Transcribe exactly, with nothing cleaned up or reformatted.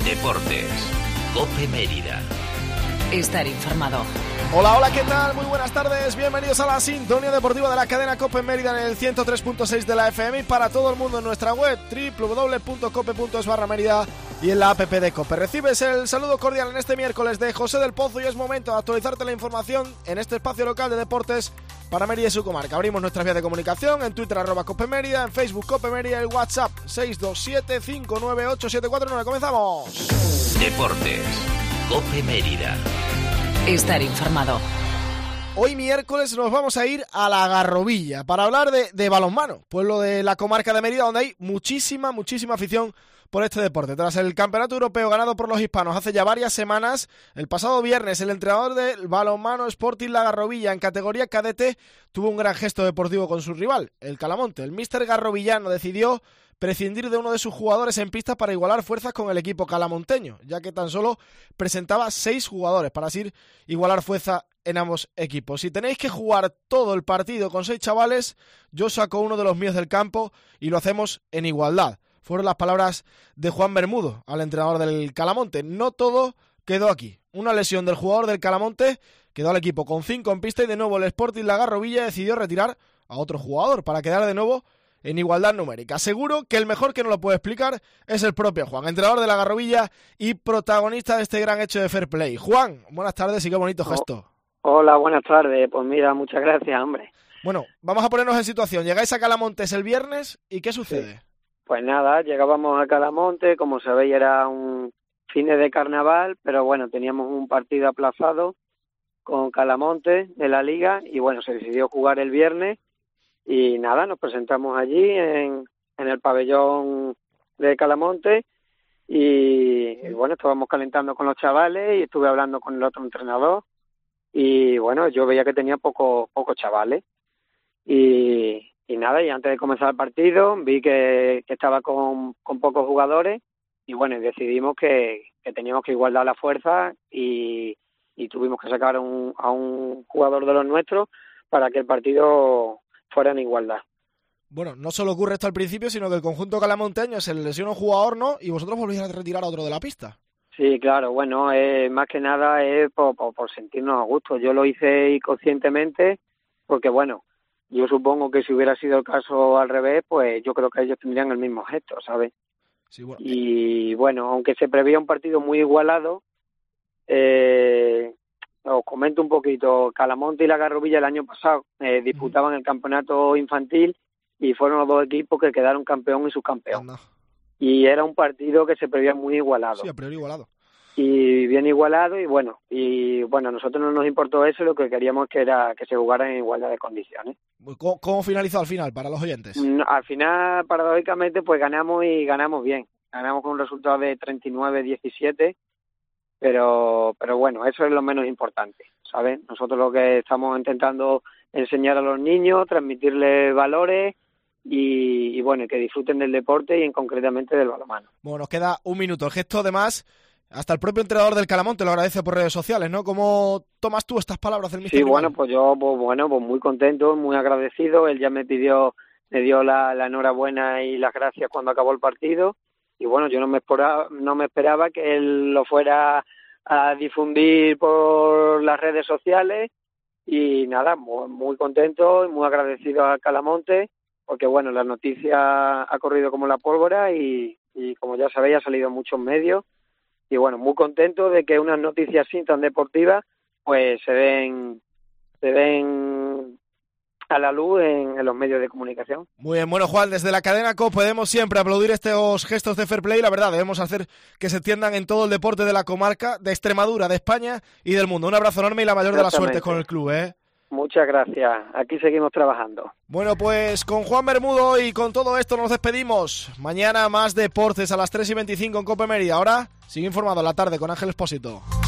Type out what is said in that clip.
Deportes. COPE Mérida. Estar informado. Hola, hola, ¿qué tal? Muy buenas tardes, bienvenidos a la sintonía deportiva de la cadena COPE Mérida en el ciento tres punto seis de la F M y para todo el mundo en nuestra web doble u doble u doble u punto cope punto es barra Mérida y en la app de COPE. Recibes el saludo cordial en este miércoles de José del Pozo y es momento de actualizarte la información en este espacio local de deportes para Mérida y su comarca. Abrimos nuestras vías de comunicación en Twitter arroba COPE Mérida, en Facebook COPE Mérida y el WhatsApp seis dos siete cinco nueve ocho siete cuatro nueve. ¡Comenzamos! Deportes. COPE Mérida. Estar informado. Hoy miércoles nos vamos a ir a la Garrovilla para hablar de, de balonmano, pueblo de la comarca de Mérida donde hay muchísima, muchísima afición por este deporte. Tras el campeonato europeo ganado por los hispanos hace ya varias semanas, el pasado viernes el entrenador del balonmano Sporting La Garrovilla en categoría cadete tuvo un gran gesto deportivo con su rival, el Calamonte. El míster garrovillano decidió prescindir de uno de sus jugadores en pista para igualar fuerzas con el equipo calamonteño, ya que tan solo presentaba seis jugadores para así igualar fuerza en ambos equipos. Si tenéis que jugar todo el partido con seis chavales, yo saco uno de los míos del campo y lo hacemos en igualdad. Fueron las palabras de Juan Bermudo al entrenador del Calamonte. No todo quedó aquí. Una lesión del jugador del Calamonte quedó al equipo con cinco en pista y de nuevo el Sporting La Garrovilla decidió retirar a otro jugador para quedar de nuevo en igualdad numérica. Seguro que el mejor que nos lo puede explicar es el propio Juan, entrenador de La Garrovilla y protagonista de este gran hecho de fair play. Juan, buenas tardes y qué bonito gesto. Hola, buenas tardes. Pues mira, muchas gracias, hombre. Bueno, vamos a ponernos en situación. Llegáis a Calamontes el viernes y ¿qué sucede? Sí. Pues nada, llegábamos a Calamonte, como sabéis era un fin de carnaval, pero bueno, teníamos un partido aplazado con Calamonte de la Liga y bueno, se decidió jugar el viernes. Y nada, nos presentamos allí en, en el pabellón de Calamonte y, y bueno, estábamos calentando con los chavales y estuve hablando con el otro entrenador y bueno, yo veía que tenía pocos pocos chavales y, y nada, y antes de comenzar el partido vi que, que estaba con, con pocos jugadores y bueno, y decidimos que, que teníamos que igualar la fuerza y, y tuvimos que sacar a un, a un jugador de los nuestros para que el partido fuera en igualdad. Bueno, no solo ocurre esto al principio, sino que el conjunto calamonteño se le lesiona un jugador, ¿no? Y vosotros volvéis a retirar a otro de la pista. Sí, claro, bueno, eh, más que nada es por, por, por sentirnos a gusto. Yo lo hice inconscientemente porque, bueno, yo supongo que si hubiera sido el caso al revés, pues yo creo que ellos tendrían el mismo gesto, ¿sabes? Sí, bueno. Y bueno, aunque se preveía un partido muy igualado, eh... os comento un poquito. Calamonte y La Garrovilla el año pasado eh, disputaban el campeonato infantil y fueron los dos equipos que quedaron campeón y subcampeón. No. Y era un partido que se preveía muy igualado. Sí, a priori igualado. Y bien igualado y bueno, y bueno, a nosotros no nos importó eso, lo que queríamos que era que se jugara en igualdad de condiciones. ¿Cómo, cómo finalizó al final para los oyentes? Al final, paradójicamente, pues ganamos y ganamos bien. Ganamos con un resultado de treinta y nueve a diecisiete. Pero pero bueno, eso es lo menos importante, ¿sabes? Nosotros lo que estamos intentando enseñar a los niños, transmitirles valores y, y bueno, que disfruten del deporte y en concretamente del balonmano. Bueno, nos queda un minuto. El gesto, además, hasta el propio entrenador del Calamonte lo agradece por redes sociales, ¿no? ¿Cómo tomas tú estas palabras del míster? Sí, bueno, pues yo, pues bueno, pues muy contento, muy agradecido. Él ya me pidió, me dio la, la enhorabuena y las gracias cuando acabó el partido. Y bueno, yo no me esperaba, no me esperaba que él lo fuera a difundir por las redes sociales y nada, muy, muy contento y muy agradecido a Calamonte porque bueno, la noticia ha corrido como la pólvora y, y como ya sabéis ha salido en muchos medios y bueno, muy contento de que unas noticias así tan deportivas pues se den, se den a la luz en, en los medios de comunicación. Muy bien, bueno Juan, desde la cadena COPE podemos siempre aplaudir estos gestos de fair play, la verdad, debemos hacer que se extiendan en todo el deporte de la comarca, de Extremadura, de España y del mundo. Un abrazo enorme y la mayor de las suertes con el club, ¿eh? Muchas gracias, aquí seguimos trabajando. Bueno, pues con Juan Bermudo y con todo esto nos despedimos. Mañana más deportes a las tres y veinticinco en COPE Mérida. Ahora sigue informado en la tarde con Ángel Expósito.